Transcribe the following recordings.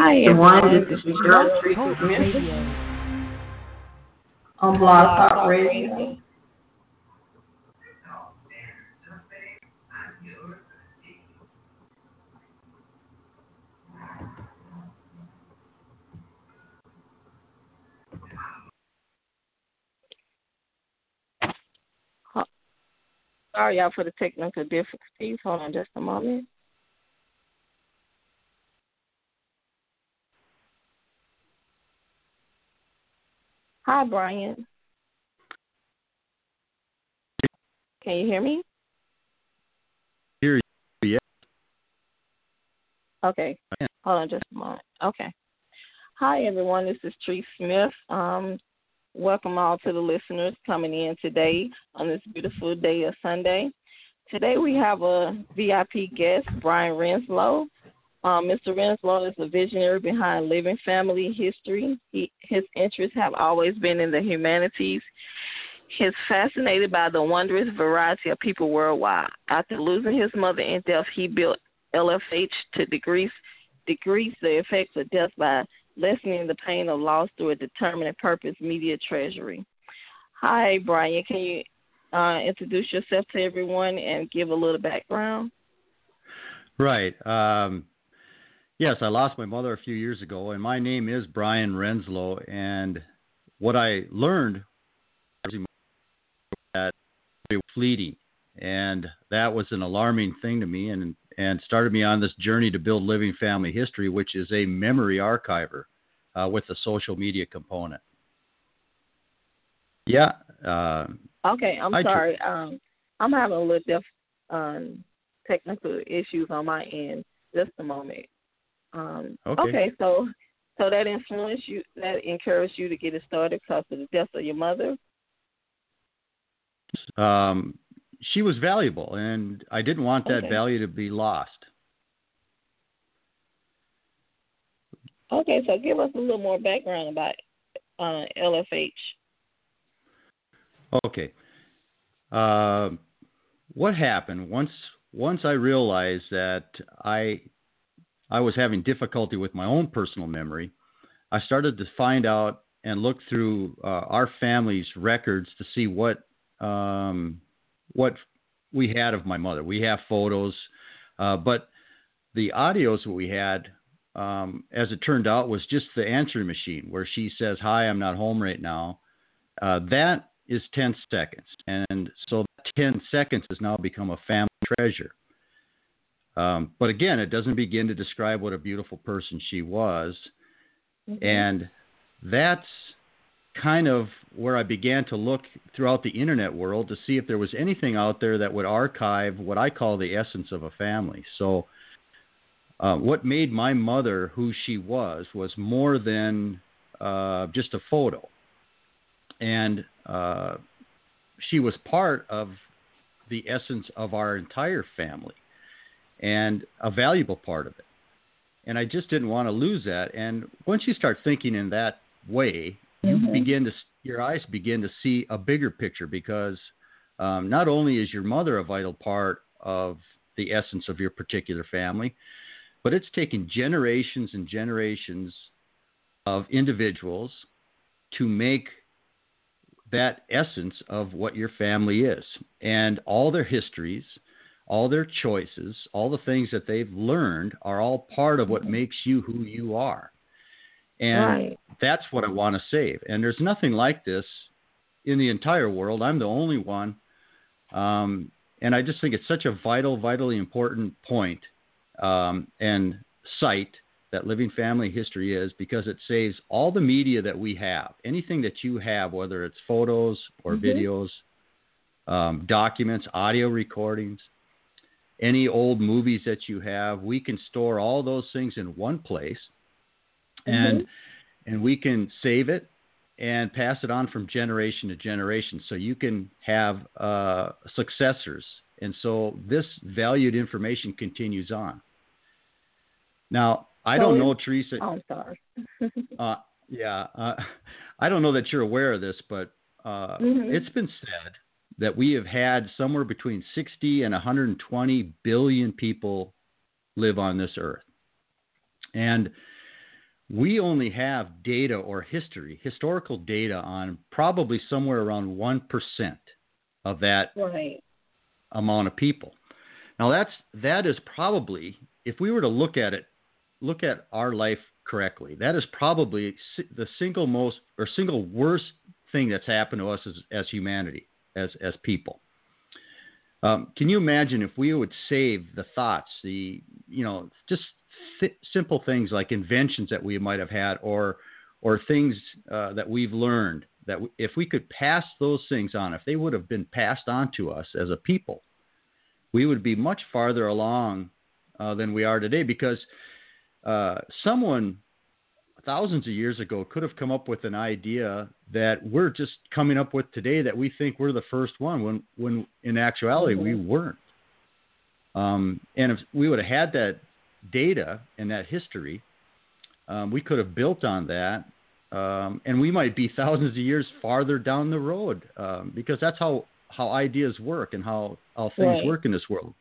Hi One, everyone, this this is is Cheryl Blog Street Talk Smith Radio on on Blog Blog Talk Talk Radio. Radio. Huh, Sorry y'all for the technical difficulties. Hold on just a moment. Hi Brian, can you hear me? Hear you, yeah. Okay, hold on just a moment. Okay. Hi everyone, this is Tree Smith. Welcome all to the listeners coming in today on this beautiful day of Sunday. Today we have a VIP guest, Brian Renslow. Mr. Renslow is the visionary behind Living Family History. His interests have always been in the humanities. He's fascinated by the wondrous variety of people worldwide. After losing his mother in death, he built LFH to decrease the effects of death by lessening the pain of loss through a determined purpose media treasury. Hi, Brian. Can you introduce yourself to everyone and give a little background? Right. Yes, I lost my mother a few years ago, and my name is Brian Renslow. And what I learned was that it was fleeting, and that was an alarming thing to me, and started me on this journey to build Living Family History, which is a memory archiver with a social media component. Yeah. Okay, I'm sorry. I'm having a little technical issues on my end. Just a moment. Okay, so that influenced you, that encouraged you to get it started because of the death of your mother? She was valuable, and I didn't want that value to be lost. Okay, so give us a little more background about LFH. Okay. What happened once I realized that I was having difficulty with my own personal memory, I started to find out and look through our family's records to see what we had of my mother. We have photos, but the audios that we had, as it turned out, was just the answering machine where she says, "Hi, I'm not home right now." That is 10 seconds. And so that 10 seconds has now become a family treasure. But again, it doesn't begin to describe what a beautiful person she was. Mm-hmm. And that's kind of where I began to look throughout the internet world to see if there was anything out there that would archive what I call the essence of a family. So what made my mother who she was more than just a photo. And she was part of the essence of our entire family and a valuable part of it. And I just didn't want to lose that. And once you start thinking in that way, your eyes begin to see a bigger picture, because not only is your mother a vital part of the essence of your particular family, but it's taken generations and generations of individuals to make that essence of what your family is, and all their histories, all their choices, all the things that they've learned are all part of what makes you who you are. And that's what I want to save. And there's nothing like this in the entire world. I'm the only one. And I just think it's such a vitally important point and site that Living Family History is, because it saves all the media that we have. Anything that you have, whether it's photos or videos, documents, audio recordings, any old movies that you have, we can store all those things in one place, and we can save it and pass it on from generation to generation, so you can have successors. And so this valued information continues on. Now, I don't know, Teresa. Oh, I'm sorry. I don't know that you're aware of this, but it's been said that we have had somewhere between 60 and 120 billion people live on this earth. And we only have data or historical data on probably somewhere around 1% of that Right. amount of people. Now that is probably, if we were to look at our life correctly, that is probably the single worst thing that's happened to us as humanity, as people. Can you imagine if we would save the thoughts, just simple things like inventions that we might have had, or things that we've learned, that if we could pass those things on, if they would have been passed on to us as a people, we would be much farther along than we are today, because someone thousands of years ago could have come up with an idea that we're just coming up with today, that we think we're the first one, when in actuality we weren't. And if we would have had that data and that history, we could have built on that, and we might be thousands of years farther down the road, because that's how ideas work and how things work in this world.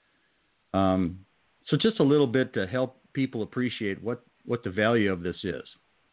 So just a little bit to help people appreciate what the value of this is.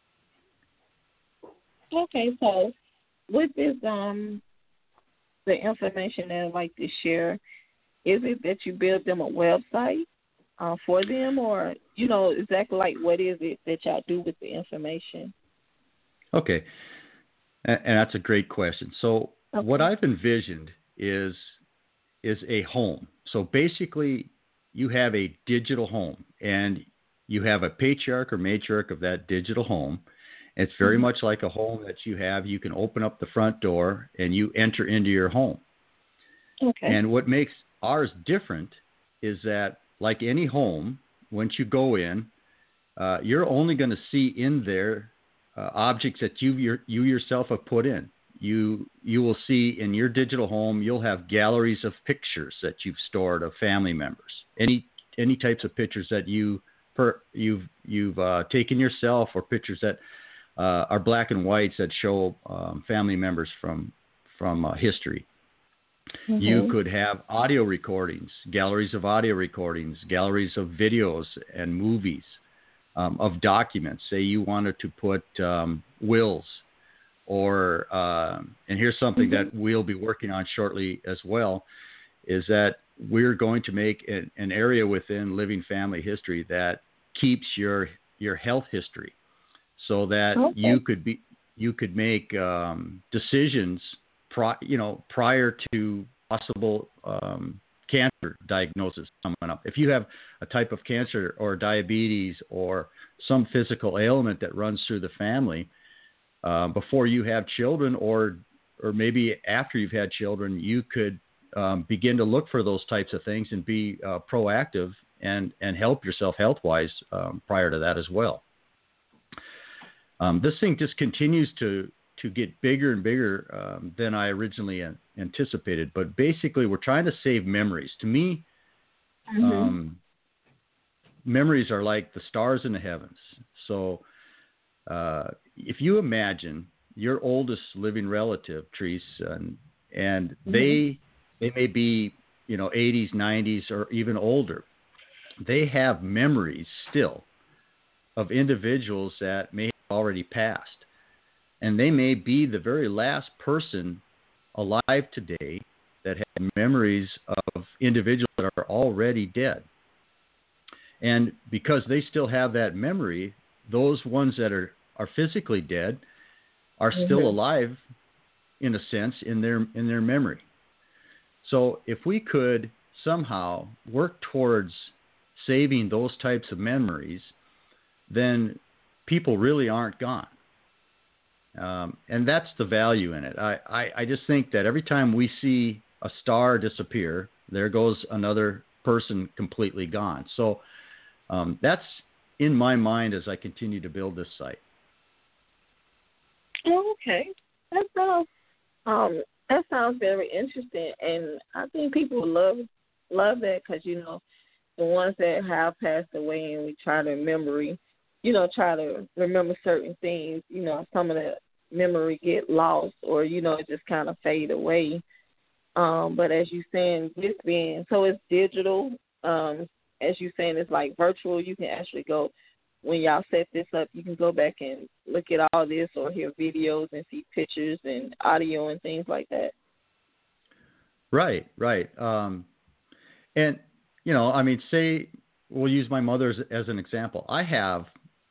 Okay, so with this, the information that I'd like to share, is it that you build them a website for them, or, exactly like what is it that y'all do with the information? Okay, and that's a great question. So what I've envisioned is a home. So basically, you have a digital home, and you have a patriarch or matriarch of that digital home. It's very much like a home that you have. You can open up the front door and you enter into your home. Okay. And what makes ours different is that, like any home, once you go in, you're only going to see in there objects that you yourself have put in. You will see in your digital home, you'll have galleries of pictures that you've stored of family members. Any types of pictures that you've taken yourself, or pictures that are black and whites that show family members from history. Mm-hmm. You could have audio recordings, galleries of audio recordings, galleries of videos and movies, of documents. Say you wanted to put wills, or and here's something that we'll be working on shortly as well, is that we're going to make an area within Living Family History that keeps your health history, so that you could make decisions prior to possible cancer diagnosis coming up. If you have a type of cancer or diabetes or some physical ailment that runs through the family, before you have children, or maybe after you've had children, you could begin to look for those types of things and be proactive and help yourself health-wise prior to that as well. This thing just continues to get bigger and bigger than I originally anticipated. But basically, we're trying to save memories. To me, memories are like the stars in the heavens. So if you imagine your oldest living relative, Therese, and they may be 80s, 90s, or even older, they have memories still of individuals that may have already passed. And they may be the very last person alive today that have memories of individuals that are already dead. And because they still have that memory, those ones that are physically dead are still alive, in a sense, in their memory. So if we could somehow work towards saving those types of memories, then people really aren't gone. And that's the value in it. I just think that every time we see a star disappear, there goes another person completely gone. So that's in my mind as I continue to build this site. Oh, okay. That sounds very interesting, and I think people would love that, because the ones that have passed away, and we try to remember certain things. Some of the memory get lost, or it just kind of fade away. But as you saying, this being so, it's digital. As you saying, it's like virtual. You can actually go when y'all set this up, you can go back and look at all this or hear videos and see pictures and audio and things like that. Right. And, you know, I mean, say we'll use my mother as an example. I have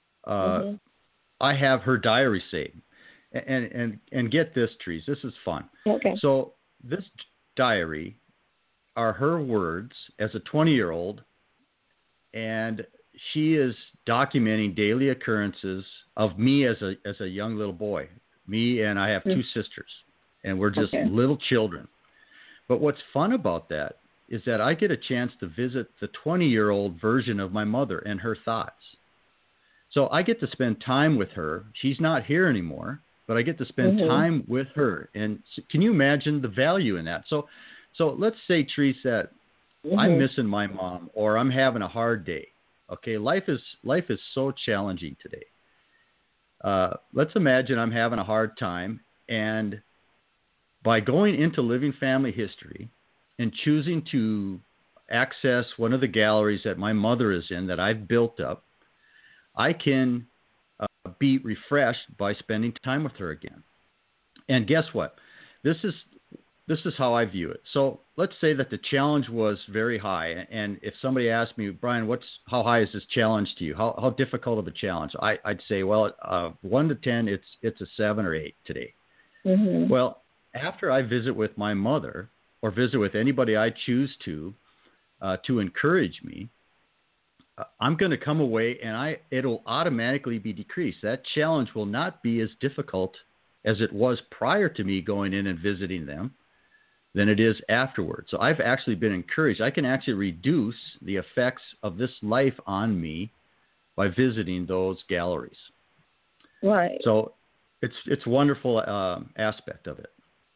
her diary saved. And get this, Trees, this is fun. Okay. So this diary are her words as a 20-year-old, and she is documenting daily occurrences of me as a young little boy. Me, and I have two sisters, and we're just little children. But what's fun about that is that I get a chance to visit the 20-year-old version of my mother and her thoughts. So I get to spend time with her. She's not here anymore, but I get to spend time with her. And can you imagine the value in that? So let's say, Therese, that I'm missing my mom, or I'm having a hard day. Okay, life is so challenging today. Let's imagine I'm having a hard time, and by going into Living Family History and choosing to access one of the galleries that my mother is in that I've built up, I can be refreshed by spending time with her again. And guess what? This is how I view it. So let's say that the challenge was very high, and if somebody asked me, Brian, how high is this challenge to you? How difficult of a challenge? I'd say, well, 1 to 10, it's a 7 or 8 today. Well, after I visit with my mother or visit with anybody I choose to encourage me, I'm going to come away and it'll automatically be decreased. That challenge will not be as difficult as it was prior to me going in and visiting them than it is afterwards. So I've actually been encouraged. I can actually reduce the effects of this life on me by visiting those galleries. Right. So it's a wonderful aspect of it.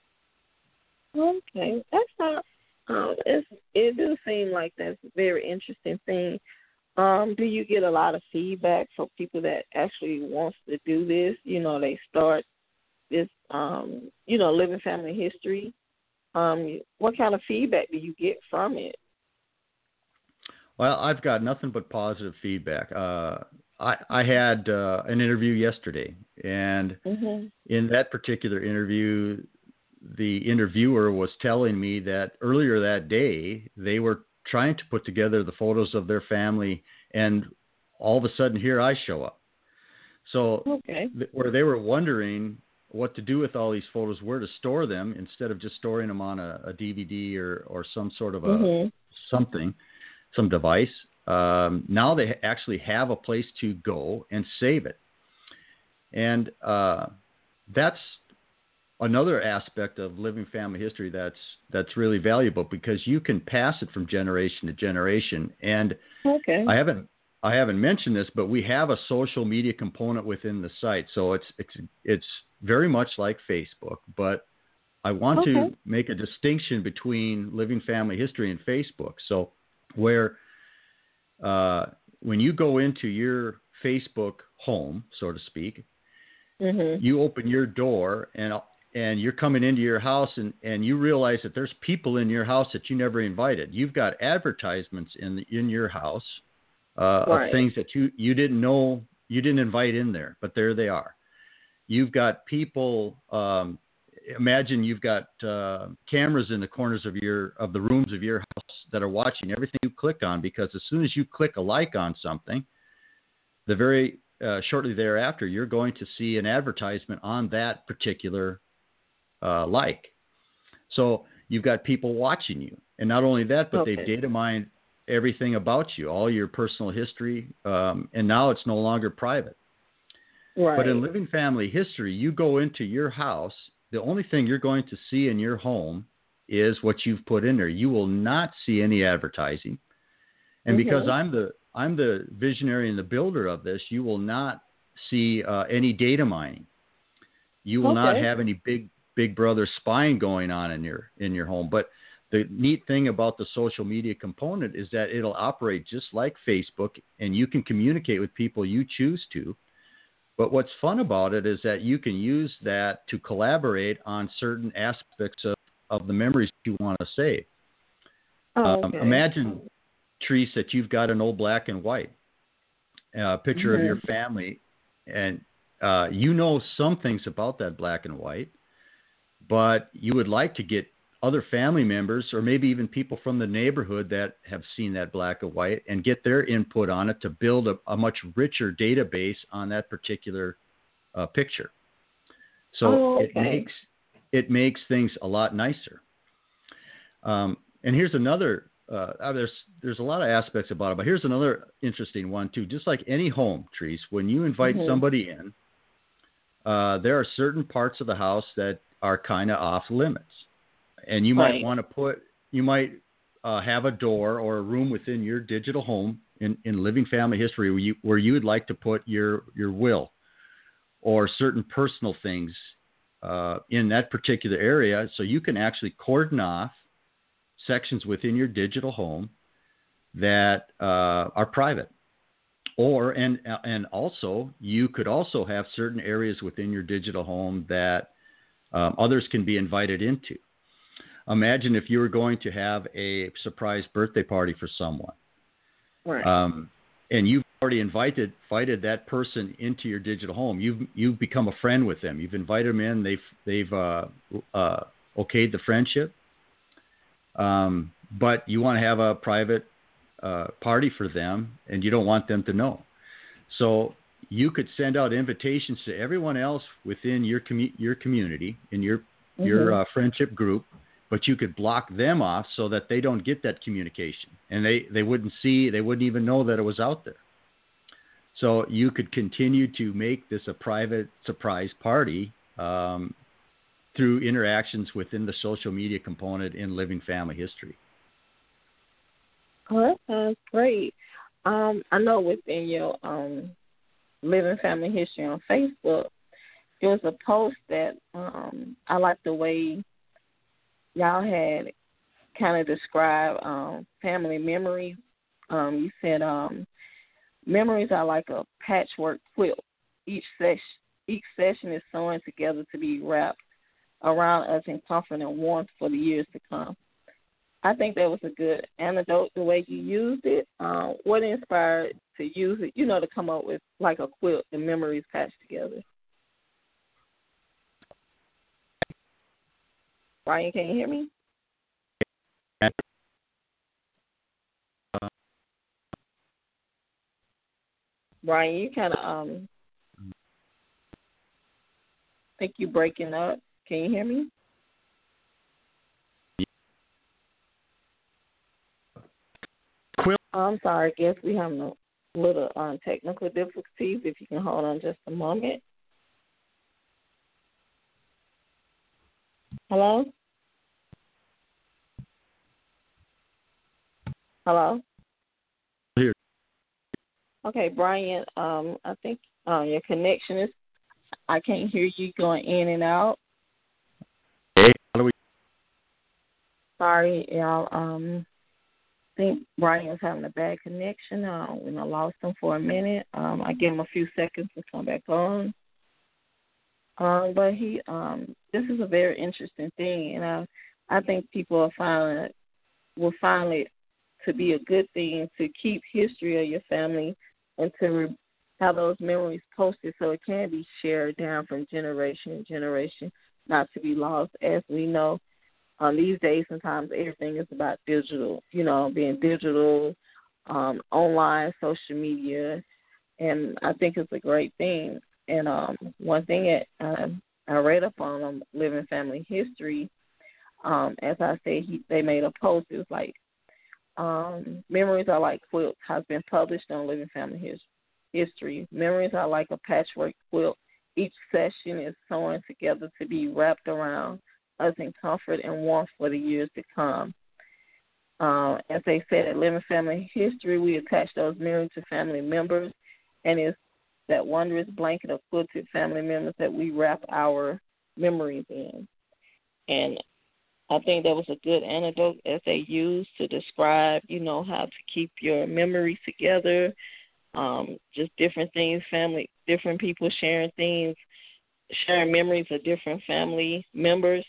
Okay, that's not. It does seem like that's a very interesting thing. Do you get a lot of feedback from people that actually wants to do this? You know, they start this, Living Family History. What kind of feedback do you get from it? Well, I've got nothing but positive feedback. I had an interview yesterday, and in that particular interview, the interviewer was telling me that earlier that day they were trying to put together the photos of their family, and all of a sudden here I show up. So where they were wondering what to do with all these photos, where to store them instead of just storing them on a DVD or some sort of some device. Now they actually have a place to go and save it. And that's another aspect of Living Family History that's really valuable, because you can pass it from generation to generation. And I haven't mentioned this, but we have a social media component within the site. So it's very much like Facebook, but I want to make a distinction between Living Family History and Facebook. So where when you go into your Facebook home, so to speak, you open your door and you're coming into your house and you realize that there's people in your house that you never invited. You've got advertisements in your house of things that you didn't know, you didn't invite in there, but there they are. You've got people, imagine you've got cameras in the corners of the rooms of your house that are watching everything you click on, because as soon as you click a like on something, shortly thereafter, you're going to see an advertisement on that particular like. So you've got people watching you. And not only that, but they've data mined everything about you, all your personal history, and now it's no longer private. Right. But in Living Family History, you go into your house, the only thing you're going to see in your home is what you've put in there. You will not see any advertising. And because I'm the visionary and the builder of this, you will not see any data mining. You will not have any big brother spying going on in your home. But the neat thing about the social media component is that it'll operate just like Facebook, and you can communicate with people you choose to. But what's fun about it is that you can use that to collaborate on certain aspects of the memories you want to save. Imagine, Therese, that you've got an old black and white, a picture of your family, and you know some things about that black and white, but you would like to get other family members or maybe even people from the neighborhood that have seen that black and white and get their input on it to build a much richer database on that particular picture. So it makes things a lot nicer. And here's another, there's a lot of aspects about it, but here's another interesting one too. Just like any home, Trees, when you invite somebody in, there are certain parts of the house that are kind of off limits. And you might want to have a door or a room within your digital home in Living Family History where you would like to put your will or certain personal things in that particular area, so you can actually cordon off sections within your digital home that are private. And also you could also have certain areas within your digital home that others can be invited into. Imagine if you were going to have a surprise birthday party for someone, and you've already invited that person into your digital home. You've become a friend with them. You've invited them in. They've okayed the friendship, but you want to have a private party for them, and you don't want them to know. So you could send out invitations to everyone else within your community, in your friendship group. But you could block them off so that they don't get that communication, and they wouldn't even know that it was out there. So you could continue to make this a private surprise party through interactions within the social media component in Living Family History. Oh, that sounds great. I know within your Living Family History on Facebook, there was a post that I like the way y'all had kind of described family memories. You said memories are like a patchwork quilt. Each session is sewn together to be wrapped around us in comfort and warmth for the years to come. I think that was a good anecdote, the way you used it. What inspired to use it, to come up with like a quilt and memories patched together? Brian, can you hear me? Brian, you kind of think you're breaking up. Can you hear me? I'm sorry. I guess we have a little technical difficulties. If you can hold on just a moment. Hello? Hello? Here. Okay, Brian, I think your connection is, I can't hear you going in and out. Hey, how do we? Sorry, y'all. I think Brian's having a bad connection. We lost him for a minute. I give him a few seconds to come back on. But this is a very interesting thing, and I think people will find it to be a good thing to keep history of your family and to have those memories posted so it can be shared down from generation to generation, not to be lost. As we know, these days sometimes everything is about digital, being digital, online, social media, and I think it's a great thing. And one thing that I read up on Living Family History, as I said, they made a post. It was like, memories are like quilts, has been published on Living Family History. Memories are like a patchwork quilt. Each session is sewn together to be wrapped around us in comfort and warmth for the years to come. As they said at Living Family History, we attach those memories to family members, and it's that wondrous blanket of quilted family members that we wrap our memories in. And I think that was a good anecdote as they used to describe, how to keep your memories together, just different things, different people sharing things, sharing memories of different family members.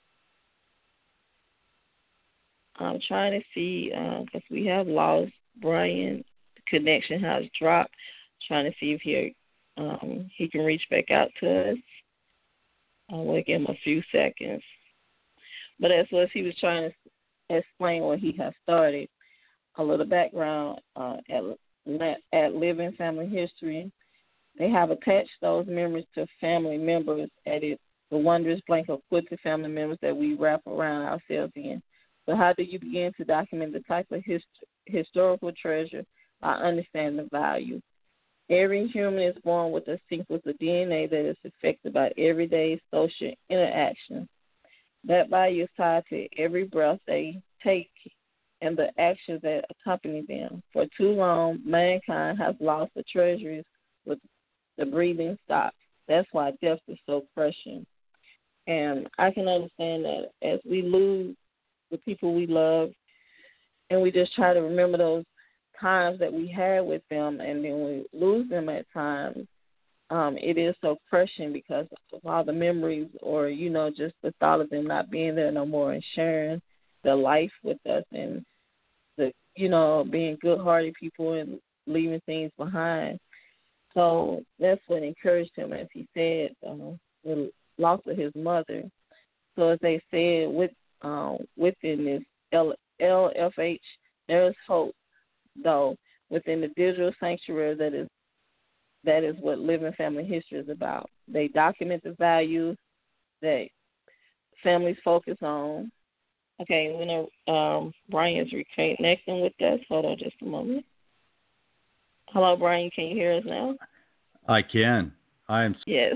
I'm trying to see, because we have lost Brian, the connection has dropped. trying to see if he can reach back out to us. We'll give him a few seconds. But as well as he was trying to explain what he has started, a little background at Living Family History. They have attached those memories to family members the wondrous blanket of quilted family members that we wrap around ourselves in. So how do you begin to document the type of historical treasure by understanding the value? Every human is born with a sequence of DNA that is affected by everyday social interaction. That value is tied to every breath they take and the actions that accompany them. For too long, mankind has lost the treasuries with the breathing stops. That's why death is so crushing. And I can understand that as we lose the people we love, and we just try to remember those times that we had with them, and then we lose them at times, it is so crushing because of all the memories, or, just the thought of them not being there no more and sharing their life with us, and being good-hearted people and leaving things behind. So that's what encouraged him, as he said, the loss of his mother. So as they said, within this LFH, there is hope, though, within the digital sanctuary that is what Living Family History is about. They document the values that families focus on. Okay, we know Brian is reconnecting with us. Hold on just a moment. Hello, Brian. Can you hear us now? I can. Yes.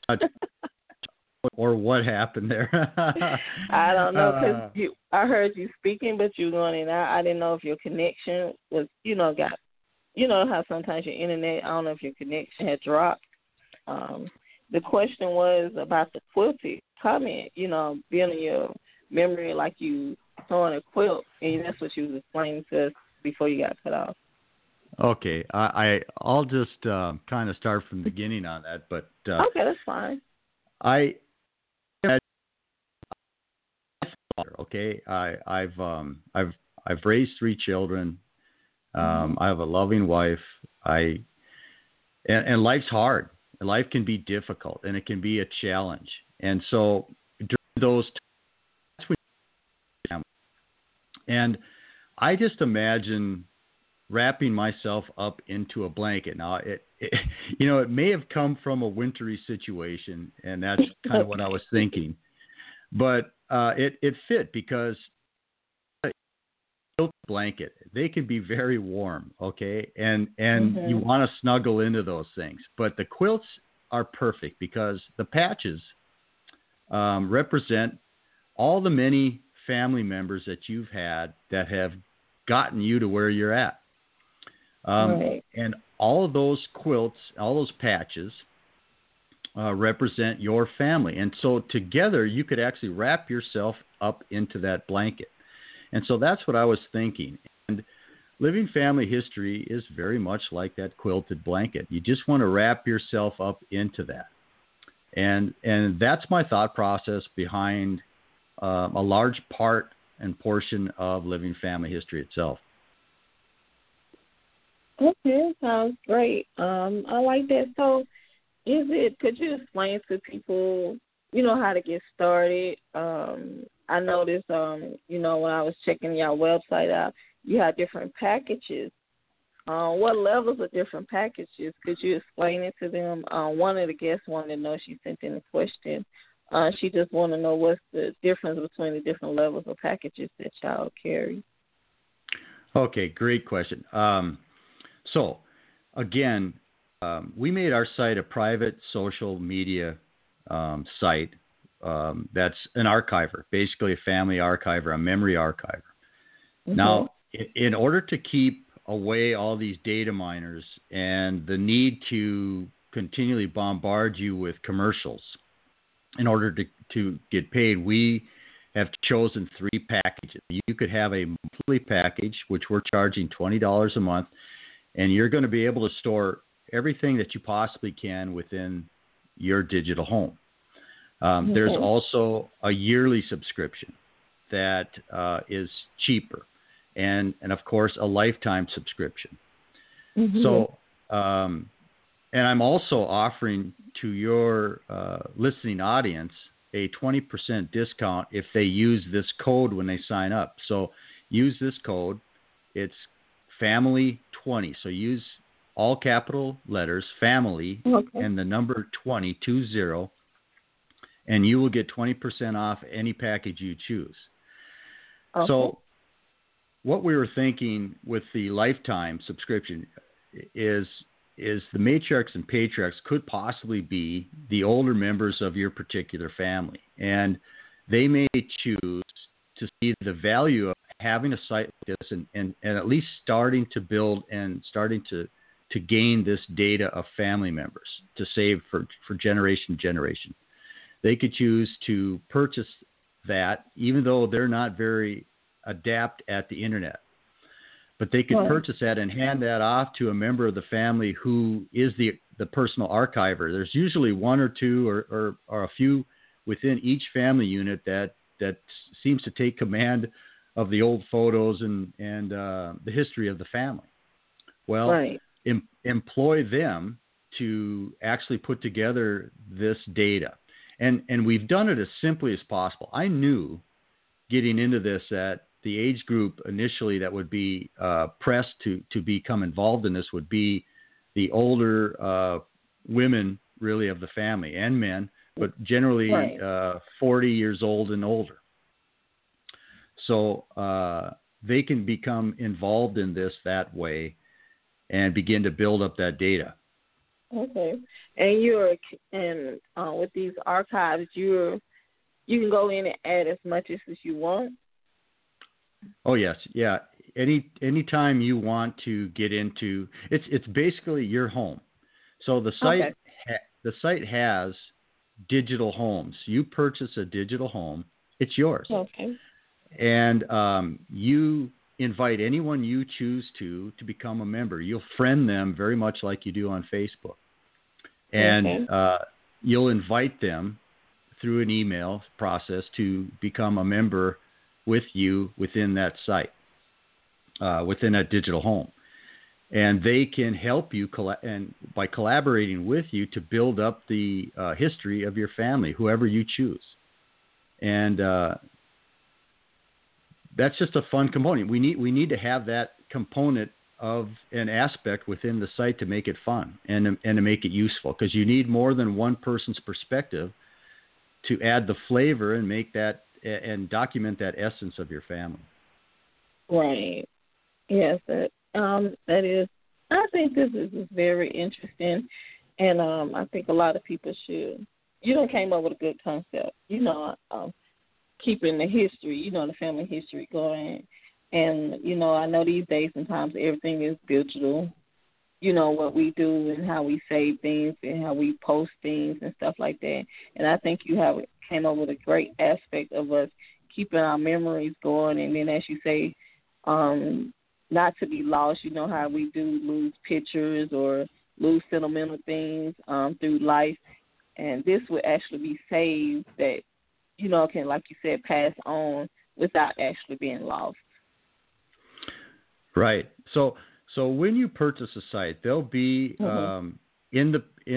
Or what happened there? I don't know, because I heard you speaking, but you were going in and out. I didn't know if your connection was, how sometimes your internet, I don't know if your connection had dropped. The question was about the quilted comment, building your memory like you sewing a quilt, and that's what you was explaining to us before you got cut off. Okay, I'll just kind of start from the beginning on that, but okay, that's fine. I've raised 3 children. I have a loving wife. And life's hard. Life can be difficult, and it can be a challenge. And so during those times, and I just imagine wrapping myself up into a blanket. Now, it may have come from a wintry situation, and that's kind of what I was thinking. But it fit because blanket, they can be very warm, okay? And you want to snuggle into those things. But the quilts are perfect because the patches represent all the many family members that you've had that have gotten you to where you're at. Right. And all of those quilts, all those patches represent your family. And so together you could actually wrap yourself up into that blanket. And so that's what I was thinking. And Living Family History is very much like that quilted blanket. You just want to wrap yourself up into that. And that's my thought process behind a large part and portion of Living Family History itself. Okay, sounds great. I like that. So could you explain to people, how to get started? I noticed, when I was checking your website out, you have different packages. What levels of different packages? Could you explain it to them? One of the guests wanted to know, she sent in a question. She just wanted to know what's the difference between the different levels of packages that y'all carry. Okay, great question. So, again, we made our site a private social media site that's an archiver, basically a family archiver, a memory archiver. Mm-hmm. Now, in order to keep away all these data miners and the need to continually bombard you with commercials in order to get paid, we have chosen 3 packages. You could have a monthly package, which we're charging $20 a month, and you're going to be able to store everything that you possibly can within your digital home. There's also a yearly subscription that is cheaper, and of course a lifetime subscription. Mm-hmm. So And I'm also offering to your listening audience a 20% discount if they use this code when they sign up. So use this code. It's family20. So use all capital letters, family, and the number 20, and you will get 20% off any package you choose. Okay. So what we were thinking with the lifetime subscription is the matriarchs and patriarchs could possibly be the older members of your particular family. And they may choose to see the value of having a site like this and at least starting to build and starting to gain this data of family members to save for generation to generation. They could choose to purchase that even though they're not very adept at the internet. But they could purchase that and hand that off to a member of the family who is the personal archiver. There's usually one or two or a few within each family unit that seems to take command of the old photos and the history of the family. Well, employ them to actually put together this data. And we've done it as simply as possible. I knew getting into this that the age group initially that would be pressed to become involved in this would be the older women, really, of the family, and men, but generally 40 years old and older. So they can become involved in this that way and begin to build up that data. Okay. And with these archives, you can go in and add as much as you want. Oh yes, yeah. Anytime you want to get into it's basically your home. So the site has digital homes. You purchase a digital home, it's yours. Okay. And you invite anyone you choose to become a member. You'll friend them very much like you do on Facebook. And you'll invite them through an email process to become a member with you within that site, within that digital home. And they can help you by collaborating with you to build up the history of your family, whoever you choose. And that's just a fun component. We need to have that component of an aspect within the site to make it fun and to make it useful, because you need more than one person's perspective to add the flavor and make that and document that essence of your family. Right. Yes, that is. I think this is very interesting, and I think a lot of people should. You came up with a good concept. Keeping the history, the family history going. And, I know these days sometimes everything is digital, what we do and how we save things and how we post things and stuff like that. And I think you came up with a great aspect of us keeping our memories going. And then, as you say, not to be lost, how we do lose pictures or lose sentimental things through life. And this would actually be saved that, can, like you said, pass on without actually being lost. Right. So when you purchase a site, there'll be in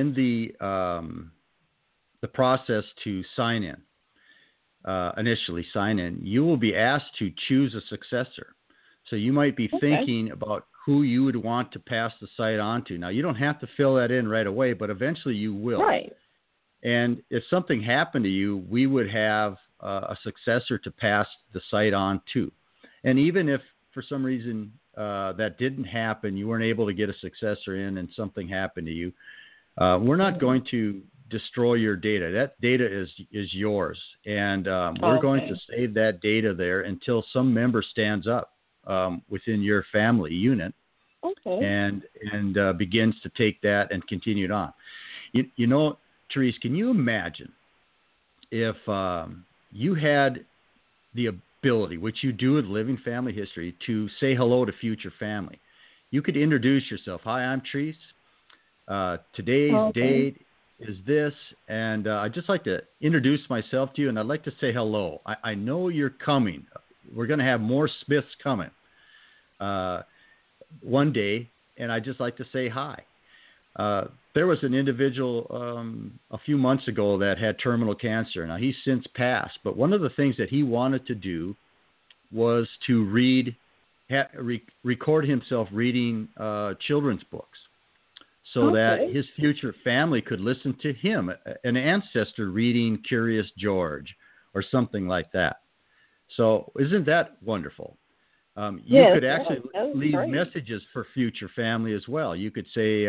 the process to sign in. Initially sign in, you will be asked to choose a successor. So you might be thinking about who you would want to pass the site on to. Now, you don't have to fill that in right away, but eventually you will. Right. And if something happened to you, we would have a successor to pass the site on to. And even if for some reason that didn't happen, you weren't able to get a successor in and something happened to you, we're not going to destroy your data. That data is yours. And we're going to save that data there until some member stands up within your family unit and begins to take that and continue it on. Therese, can you imagine if you had the ability, which you do with Living Family History, to say hello to future family? You could introduce yourself. Hi, I'm Therese. Today's date is this, and I'd just like to introduce myself to you, and I'd like to say hello. I know you're coming. We're going to have more Smiths coming one day, and I'd just like to say hi. There was an individual a few months ago that had terminal cancer. Now, he's since passed, but one of the things that he wanted to do was to record himself reading children's books so that his future family could listen to him, an ancestor reading Curious George or something like that. So isn't that wonderful? You could actually leave messages for future family as well. You could say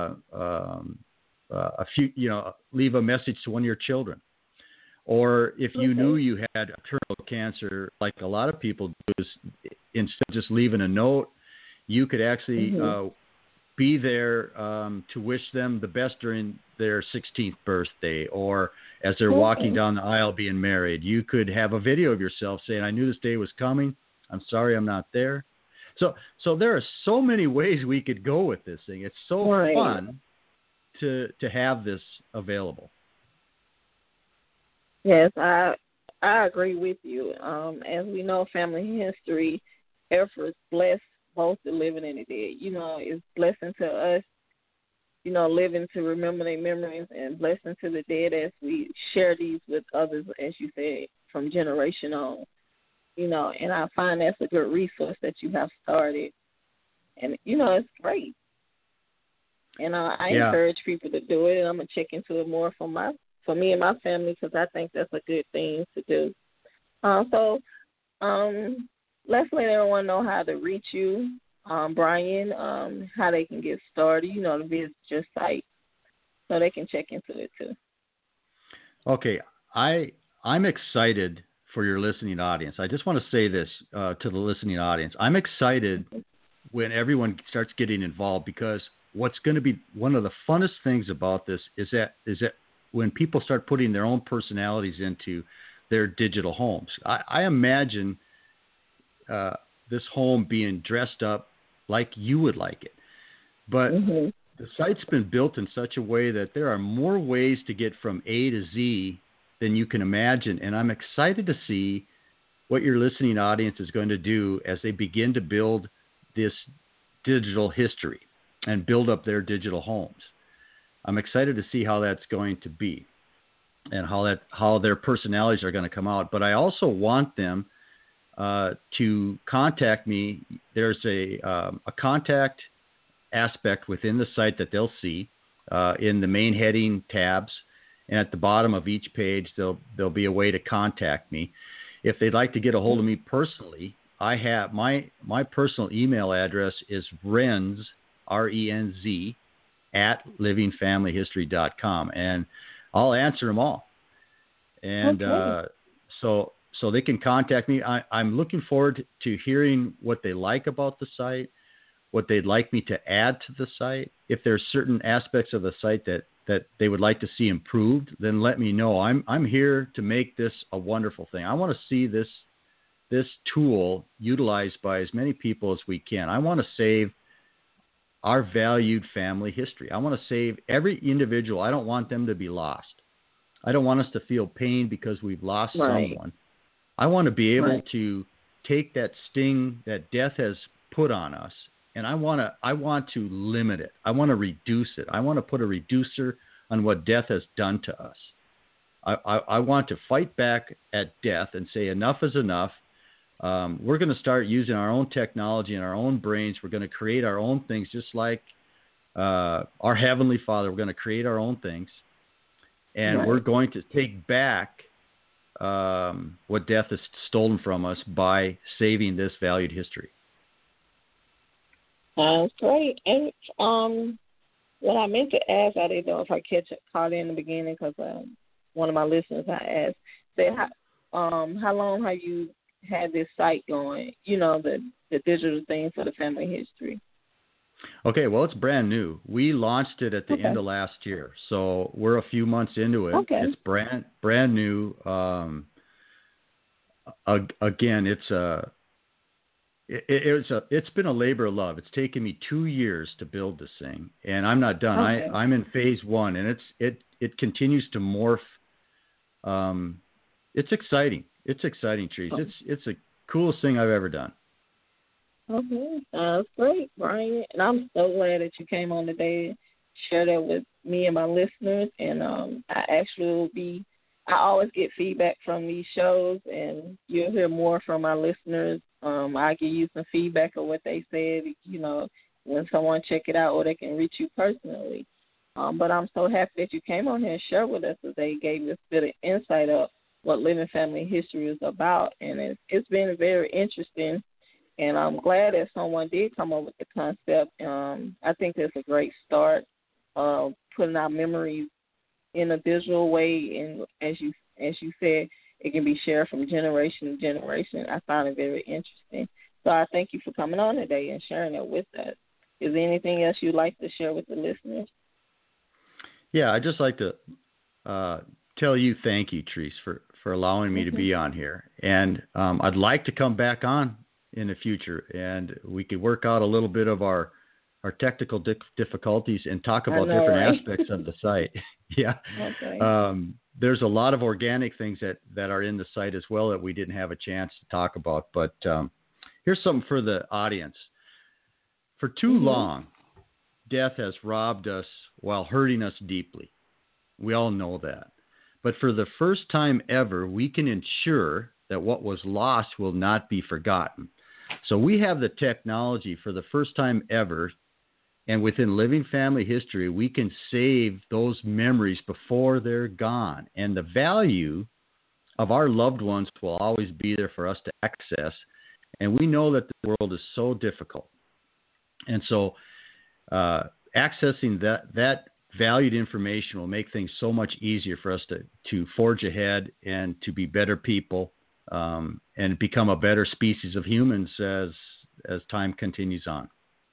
leave a message to one of your children. Or if you knew you had terminal cancer, like a lot of people do, is instead of just leaving a note, you could actually be there to wish them the best during their 16th birthday, or as they're walking down the aisle being married. You could have a video of yourself saying, "I knew this day was coming. I'm sorry I'm not there." So there are so many ways we could go with this thing. It's so fun to have this available. Yes, I agree with you. As we know, family history efforts bless both the living and the dead. It's blessing to us, living to remember their memories, and blessing to the dead as we share these with others, as you said, from generation on. And I find that's a good resource that you have started. And, it's great. And I encourage people to do it, and I'm going to check into it more for me and my family, because I think that's a good thing to do. Let's let everyone know how to reach you, Brian, how they can get started, to visit your site, so they can check into it too. Okay, I'm excited for your listening audience. I just want to say this to the listening audience. I'm excited when everyone starts getting involved, because what's going to be one of the funnest things about this is that when people start putting their own personalities into their digital homes. I imagine this home being dressed up like you would like it. But the site's been built in such a way that there are more ways to get from A to Z than you can imagine. And I'm excited to see what your listening audience is going to do as they begin to build this digital history and build up their digital homes. I'm excited to see how that's going to be and how their personalities are going to come out. But I also want them to contact me. There's a contact aspect within the site that they'll see in the main heading tabs. And at the bottom of each page, there'll be a way to contact me. If they'd like to get a hold of me personally, I have my personal email address is renz, RENZ, @livingfamilyhistory.com, and I'll answer them all. And so they can contact me. I'm looking forward to hearing what they like about the site, what they'd like me to add to the site. If there's certain aspects of the site that they would like to see improved, then let me know. I'm here to make this a wonderful thing. I want to see this tool utilized by as many people as we can. I want to save our valued family history. I want to save every individual. I don't want them to be lost. I don't want us to feel pain because we've lost someone. I want to be able to take that sting that death has put on us, and I want to limit it. I want to reduce it. I want to put a reducer on what death has done to us. I want to fight back at death and say enough is enough. We're going to start using our own technology and our own brains. We're going to create our own things, just like our Heavenly Father. We're going to create our own things, and we're going to take back what death has stolen from us by saving this valued history. That's great. And what I meant to ask, I didn't know if I caught in the beginning, because one of my listeners I asked, said, how long have you had this site going, the digital thing for the family history? Okay, well, it's brand new. We launched it at the end of last year, so we're a few months into it. Okay. It's brand new. Again, it's been a labor of love. It's taken me 2 years to build this thing, and I'm not done. Okay. I'm in phase 1, and it continues to morph. It's exciting. It's exciting, Trees. Oh. It's the coolest thing I've ever done. Okay, that's great, Brian. And I'm so glad that you came on today share that with me and my listeners. And I always get feedback from these shows, and you'll hear more from my listeners. I give you some feedback of what they said, when someone check it out, or they can reach you personally. But I'm so happy that you came on here and shared with us today, gave us a bit of insight of what living family history is about. And it's been very interesting. And I'm glad that someone did come up with the concept. I think that's a great start, putting our memories in a visual way. And as you said, it can be shared from generation to generation. I found it very interesting. So I thank you for coming on today and sharing it with us. Is there anything else you'd like to share with the listeners? Yeah, I'd just like to tell you thank you, Therese, for allowing me to be on here. And I'd like to come back on in the future, and we could work out a little bit of our technical difficulties and talk about different aspects of the site. Yeah. Okay. There's a lot of organic things that are in the site as well that we didn't have a chance to talk about. But here's something for the audience. For too long, death has robbed us while hurting us deeply. We all know that. But for the first time ever, we can ensure that what was lost will not be forgotten. So we have the technology for the first time ever, and within living family history, we can save those memories before they're gone. And the value of our loved ones will always be there for us to access. And we know that the world is so difficult. And so accessing that valued information will make things so much easier for us to forge ahead and to be better people and become a better species of humans as time continues on.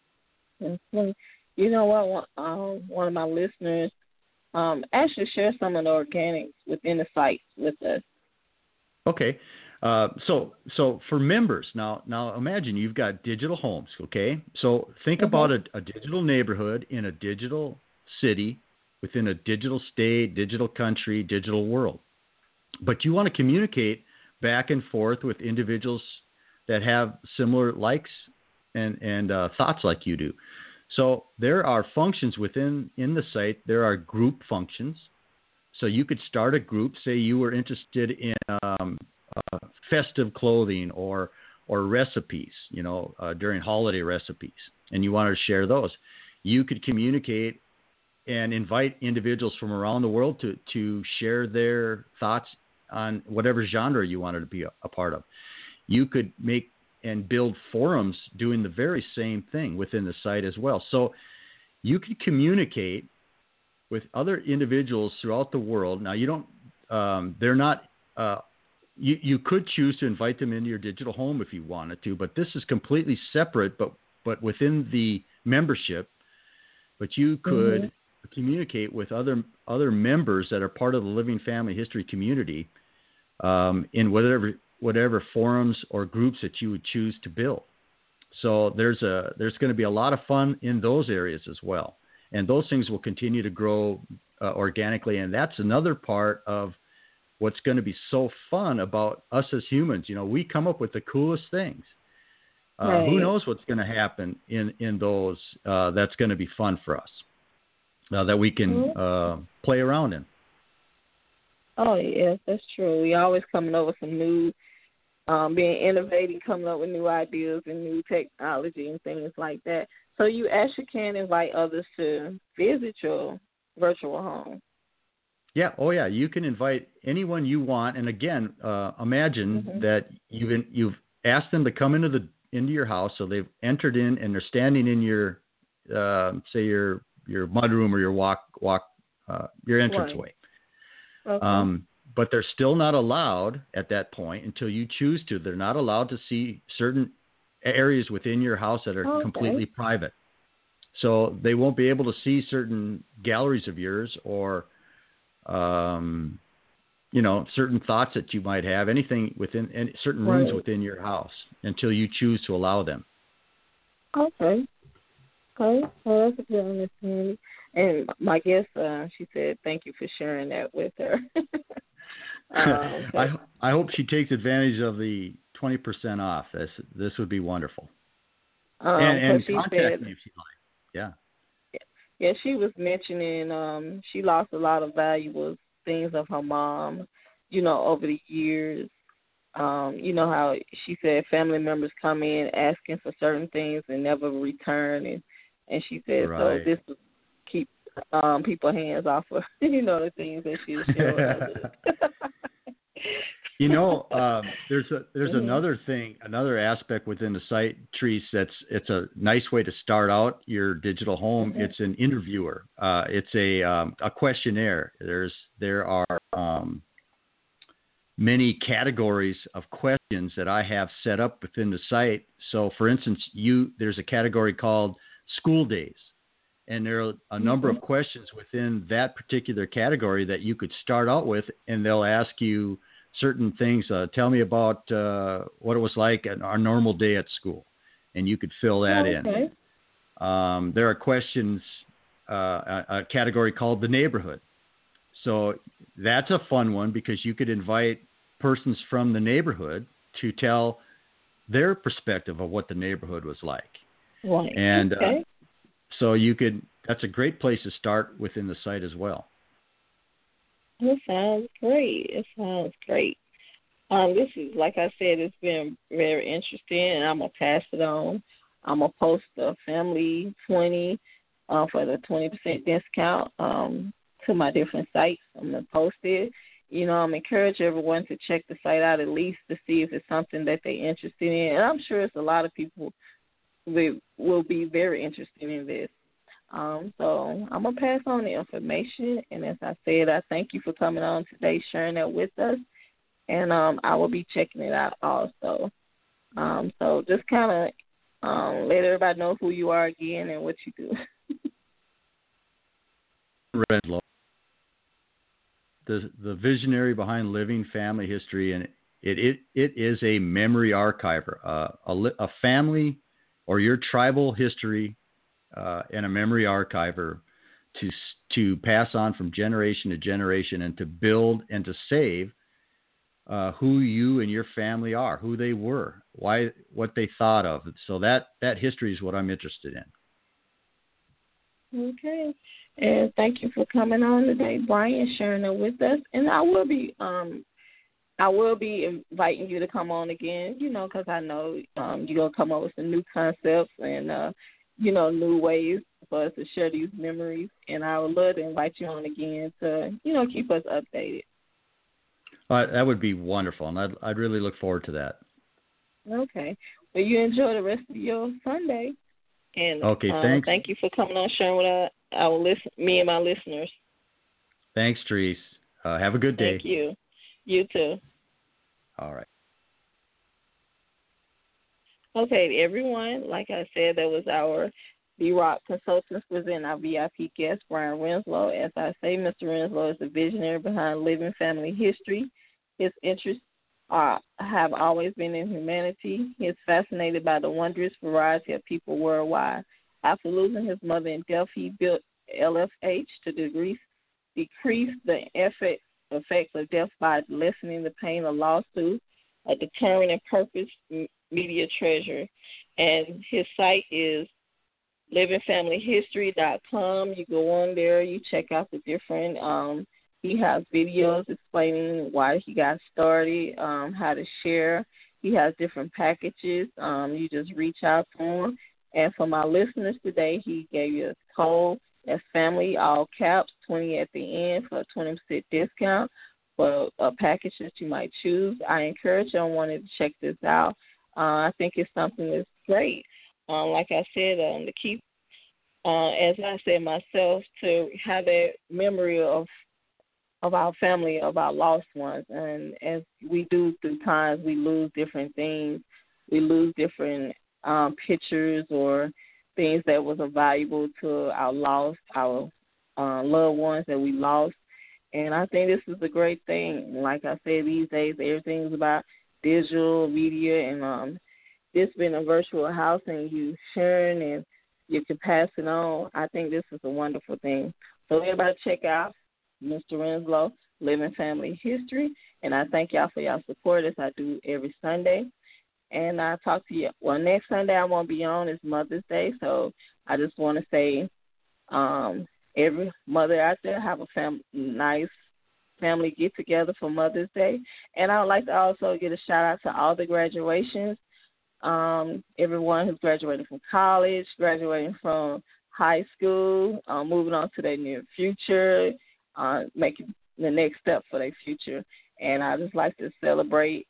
You know what? One of my listeners actually shared some of the organics within the site with us. Okay. So for members, now imagine you've got digital homes, okay? So think about a digital neighborhood in a digital city within a digital state, digital country, digital world. But you want to communicate back and forth with individuals that have similar likes and thoughts like you do. So there are functions in the site. There are group functions. So you could start a group. Say you were interested in festive clothing or recipes, during holiday recipes, and you wanted to share those. You could communicate and invite individuals from around the world to share their thoughts on whatever genre you wanted to be a part of. You could make and build forums doing the very same thing within the site as well. So you can communicate with other individuals throughout the world. Now you don't, they're not, you could choose to invite them into your digital home if you wanted to, but this is completely separate, but within the membership. But you could communicate with other members that are part of the Living Family History community in whatever forums or groups that you would choose to build. So there's going to be a lot of fun in those areas as well, and those things will continue to grow organically. And that's another part of what's going to be so fun about us as humans. We come up with the coolest things. Right. Who knows what's going to happen in those? That's going to be fun for us that we can play around in. Oh, yes, that's true. We always coming up with some new, being innovating, coming up with new ideas and new technology and things like that. So you actually can invite others to visit your virtual home. Yeah. Oh, yeah. You can invite anyone you want. And again, imagine that you've asked them to come into your house. So they've entered in and they're standing in your, say your mudroom or your entranceway. Right. Okay. But they're still not allowed at that point until you choose to. They're not allowed to see certain areas within your house that are completely private. So they won't be able to see certain galleries of yours or, certain thoughts that you might have, anything within certain rooms within your house until you choose to allow them. Okay. Well, that's a good understanding. And my guest, she said, thank you for sharing that with her. I hope she takes advantage of the 20% off. This would be wonderful. And contact me if you'd like. Yeah. Yeah, she was mentioning she lost a lot of valuable things of her mom, over the years. You know how she said family members come in asking for certain things and never return, and she said so Right. this will keep people hands off of the things that she was showing others. There's another thing, another aspect within the site, Treese. It's a nice way to start out your digital home. It's an interviewer. It's a questionnaire. There are many categories of questions that I have set up within the site. So, for instance, there's a category called school days, and there are a number of questions within that particular category that you could start out with, and they'll ask you certain things. Tell me about what it was like on our normal day at school, and you could fill that in. There are questions, a category called the neighborhood. So that's a fun one because you could invite persons from the neighborhood to tell their perspective of what the neighborhood was like. Right. And so that's a great place to start within the site as well. It sounds great. This is, like I said, it's been very interesting, and I'm going to pass it on. I'm going to post the Family 20 for the 20% discount to my different sites. I'm going to post it. I'm encouraging everyone to check the site out at least to see if it's something that they're interested in. And I'm sure it's a lot of people will be very interested in this. So I'm going to pass on the information. And as I said, I thank you for coming on today, sharing that with us. And I will be checking it out also. So just kind of let everybody know who you are again and what you do. Renslow, the visionary behind Living Family History, and it is a memory archiver, a family or your tribal history, and a memory archiver to pass on from generation to generation and to build and to save who you and your family are, who they were, what they thought of. So that history is what I'm interested in. Okay. And thank you for coming on today, Brian, sharing it with us. And I will be inviting you to come on again, because I know you're going to come up with some new concepts and, new ways for us to share these memories. And I would love to invite you on again to, keep us updated. That would be wonderful, and I'd really look forward to that. Okay. Well, you enjoy the rest of your Sunday. And okay, thanks. Thank you for coming on, sharing with me and my listeners. Thanks, Treese. Have a good day. Thank you. You too. All right. Okay, everyone. Like I said, that was our B-Rock Consultants present our VIP guest, Brian Renslow. As I say, Mr. Renslow is the visionary behind Living Family History. His interests have always been in humanity. He is fascinated by the wondrous variety of people worldwide. After losing his mother in death, he built LFH to decrease the effects of death by lessening the pain of loss through a determined and purpose media treasure. And his site is livingfamilyhistory.com. You go on there, you check out the different he has videos explaining why he got started, how to share. He has different packages. You just reach out to him. And for my listeners today, he gave you a code. That's family, all caps, 20 at the end for a 20% discount for a package that you might choose. I encourage everyone to check this out. I think it's something that's great. Like I said, to keep, as I said myself, to have that memory of our family, of our lost ones. And as we do through times, we lose different things. We lose different pictures or things that was valuable to our loved ones that we lost. And I think this is a great thing. Like I said, these days, everything's about digital media, and this being a virtual house and you sharing and you can pass it on. I think this is a wonderful thing. So everybody check out Mr. Renslow, Living Family History, and I thank y'all for y'all support as I do every Sunday. And I'll talk to you. Well, next Sunday I won't be on. It's Mother's Day, so I just want to say Every mother out there have a nice family get together for Mother's Day. And I would like to also get a shout out to all the graduations. Everyone who's graduating from college, graduating from high school, moving on to their near future, making the next step for their future. And I just like to celebrate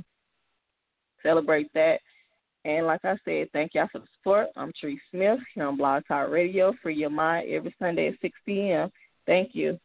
that. And like I said, thank y'all for the support. I'm Tree Smith here on Blog Talk Radio, Free Your Mind, every Sunday at 6 p.m. Thank you.